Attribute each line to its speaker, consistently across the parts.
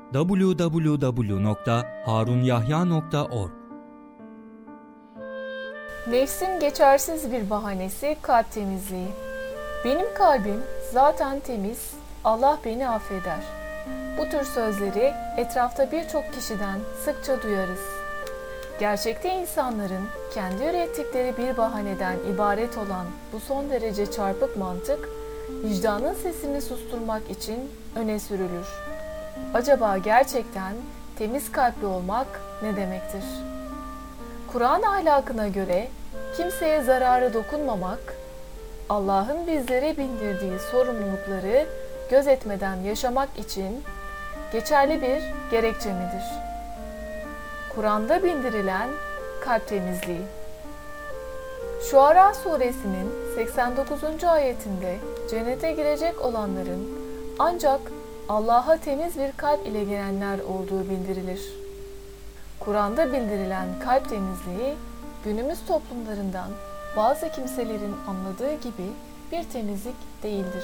Speaker 1: www.harunyahya.org.
Speaker 2: Nefsin geçersiz bir bahanesi kalp temizliği. Benim kalbim zaten temiz, Allah beni affeder. Bu tür sözleri etrafta birçok kişiden sıkça duyarız. Gerçekte insanların kendi ürettikleri bir bahaneden ibaret olan bu son derece çarpık mantık, vicdanın sesini susturmak için öne sürülür. Acaba gerçekten temiz kalpli olmak ne demektir? Kur'an ahlakına göre kimseye zararı dokunmamak, Allah'ın bizlere bindirdiği sorumlulukları gözetmeden yaşamak için geçerli bir gerekçe midir? Kur'an'da bindirilen kalp temizliği. Şuara suresinin 89. ayetinde cennete girecek olanların ancak Allah'a temiz bir kalp ile gelenler olduğu bildirilir. Kur'an'da bildirilen kalp temizliği, günümüz toplumlarından bazı kimselerin anladığı gibi bir temizlik değildir.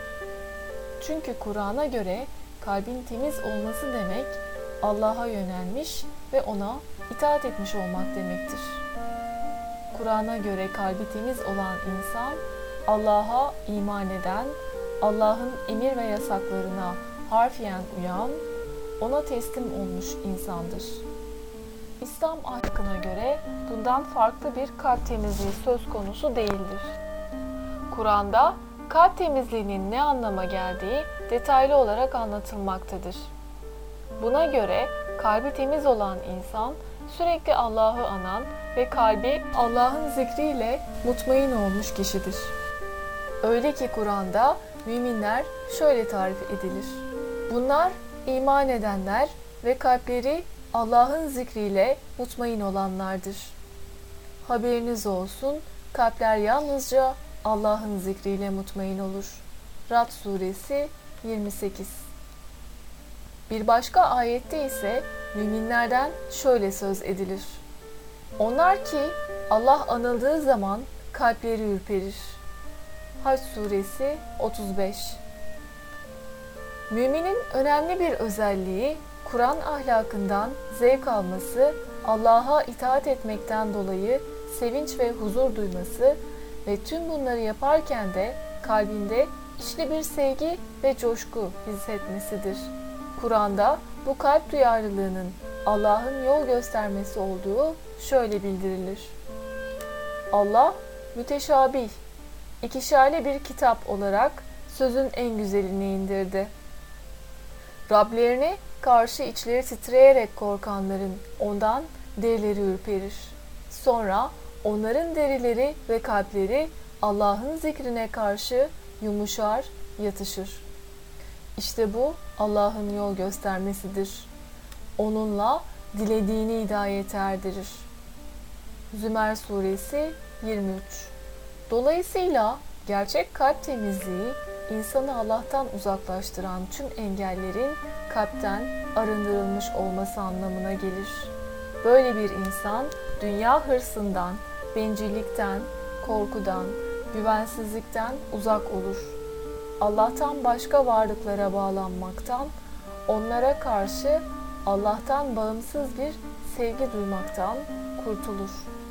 Speaker 2: Çünkü Kur'an'a göre kalbin temiz olması demek, Allah'a yönelmiş ve ona itaat etmiş olmak demektir. Kur'an'a göre kalbi temiz olan insan, Allah'a iman eden, Allah'ın emir ve yasaklarına harfiyen uyan, ona teslim olmuş insandır. İslam ahlakına göre bundan farklı bir kalp temizliği söz konusu değildir. Kur'an'da kalp temizliğinin ne anlama geldiği detaylı olarak anlatılmaktadır. Buna göre kalbi temiz olan insan sürekli Allah'ı anan ve kalbi Allah'ın zikriyle mutmain olmuş kişidir. Öyle ki Kur'an'da müminler şöyle tarif edilir. Bunlar iman edenler ve kalpleri Allah'ın zikriyle mutmain olanlardır. Haberiniz olsun, kalpler yalnızca Allah'ın zikriyle mutmain olur. Ra'd suresi 28. Bir başka ayette ise müminlerden şöyle söz edilir. Onlar ki Allah anıldığı zaman kalpleri ürperir. Hac suresi 35. Müminin önemli bir özelliği, Kur'an ahlakından zevk alması, Allah'a itaat etmekten dolayı sevinç ve huzur duyması ve tüm bunları yaparken de kalbinde içli bir sevgi ve coşku hissetmesidir. Kur'an'da bu kalp duyarlılığının Allah'ın yol göstermesi olduğu şöyle bildirilir. Allah müteşabih, ikişerli bir kitap olarak sözün en güzelini indirdi. Rablerine karşı içleri titreyerek korkanların ondan derileri ürperir. Sonra onların derileri ve kalpleri Allah'ın zikrine karşı yumuşar, yatışır. İşte bu Allah'ın yol göstermesidir. Onunla dilediğini hidayete erdirir. Zümer suresi 23. Dolayısıyla gerçek kalp temizliği, insanı Allah'tan uzaklaştıran tüm engellerin kalpten arındırılmış olması anlamına gelir. Böyle bir insan, dünya hırsından, bencillikten, korkudan, güvensizlikten uzak olur. Allah'tan başka varlıklara bağlanmaktan, onlara karşı Allah'tan bağımsız bir sevgi duymaktan kurtulur.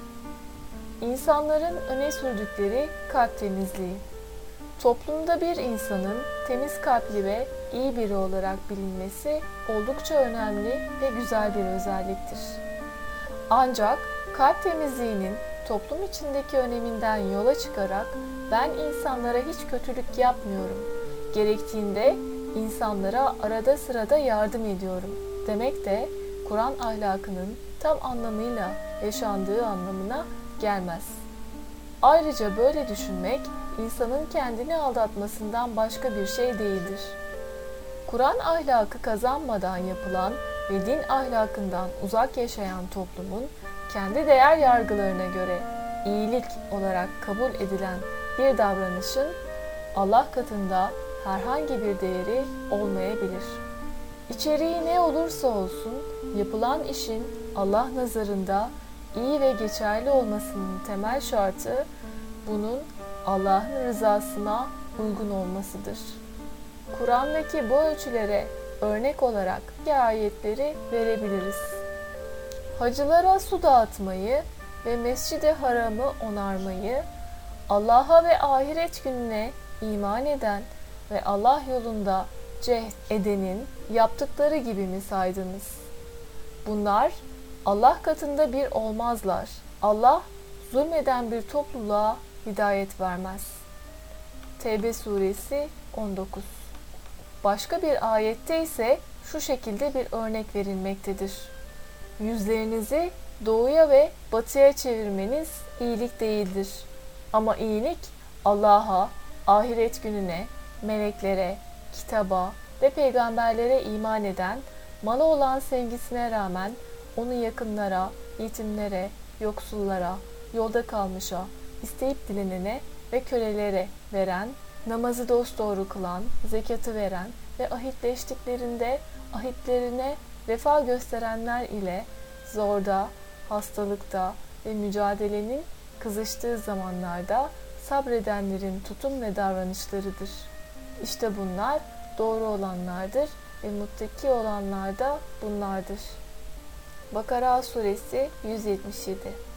Speaker 2: İnsanların öne sürdükleri kalp temizliği. Toplumda bir insanın temiz kalpli ve iyi biri olarak bilinmesi oldukça önemli ve güzel bir özelliktir. Ancak kalp temizliğinin toplum içindeki öneminden yola çıkarak ben insanlara hiç kötülük yapmıyorum, gerektiğinde insanlara arada sırada yardım ediyorum demek de Kur'an ahlakının tam anlamıyla yaşandığı anlamına gelmez. Ayrıca böyle düşünmek insanın kendini aldatmasından başka bir şey değildir. Kur'an ahlakı kazanmadan yapılan ve din ahlakından uzak yaşayan toplumun kendi değer yargılarına göre iyilik olarak kabul edilen bir davranışın Allah katında herhangi bir değeri olmayabilir. İçeriği ne olursa olsun yapılan işin Allah nazarında iyi ve geçerli olmasının temel şartı bunun Allah'ın rızasına uygun olmasıdır. Kur'an'daki bu ölçülere örnek olarak ayetleri verebiliriz. Hacılara su dağıtmayı ve Mescid-i Haram'ı onarmayı, Allah'a ve ahiret gününe iman eden ve Allah yolunda cehd edenin yaptıkları gibi mi saydınız? Bunlar Allah katında bir olmazlar. Allah zulmeden bir topluluğa hidayet vermez. Tevbe suresi 19. Başka bir ayette ise şu şekilde bir örnek verilmektedir. Yüzlerinizi doğuya ve batıya çevirmeniz iyilik değildir. Ama iyilik Allah'a, ahiret gününe, meleklere, kitaba ve peygamberlere iman eden, malı olan sevgisine rağmen onu yakınlara, yetimlere, yoksullara, yolda kalmışa, isteyip dilenene ve kölelere veren, namazı dosdoğru kılan, zekatı veren ve ahitleştiklerinde ahitlerine vefa gösterenler ile zorda, hastalıkta ve mücadelenin kızıştığı zamanlarda sabredenlerin tutum ve davranışlarıdır. İşte bunlar doğru olanlardır ve muttaki olanlar da bunlardır. Bakara suresi 177.